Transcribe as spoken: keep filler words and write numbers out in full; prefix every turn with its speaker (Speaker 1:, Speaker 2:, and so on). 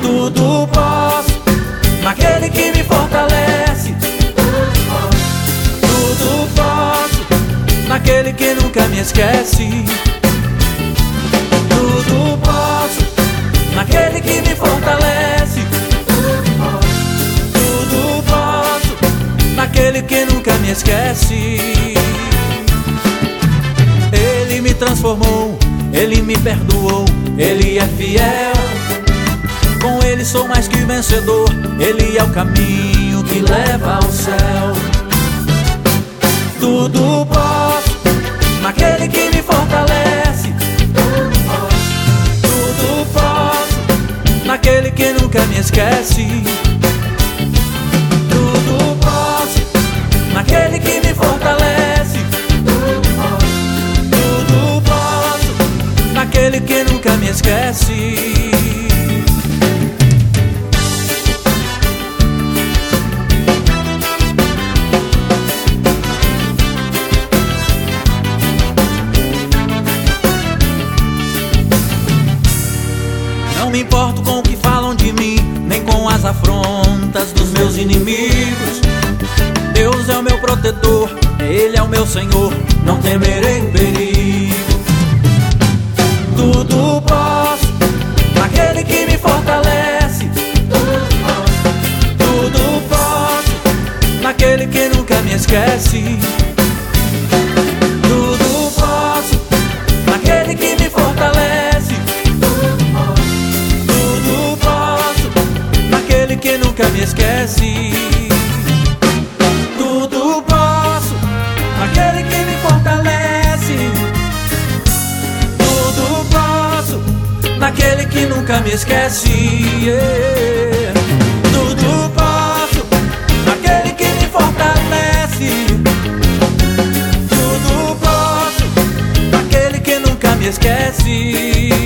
Speaker 1: Tudo posso naquele que me fortalece. Tudo posso naquele que nunca me esquece. Tudo posso naquele que me fortalece. Tudo posso naquele que nunca me esquece. Ele me transformou, Ele me perdoou, Ele é fiel. Com Ele sou mais que vencedor, Ele é o caminho que leva ao céu. Tudo posso naquele que me fortalece. Tudo posso naquele que nunca me esquece. Tudo posso naquele que me fortalece. Tudo posso naquele que nunca me esquece. Não me importo com o que falam de mim, nem com as afrontas dos meus inimigos. Deus é o meu protetor, Ele é o meu Senhor, não temerei o perigo. Tudo posso naquele que me fortalece. Tudo posso naquele que nunca me esquece. Tudo posso naquele que me fortalece. Tudo posso naquele que nunca me esquece. Tudo posso naquele que me fortalece. Tudo posso naquele que nunca me esquece. Yeah. Tudo posso naquele que me fortalece. Tudo posso naquele que nunca me esquece.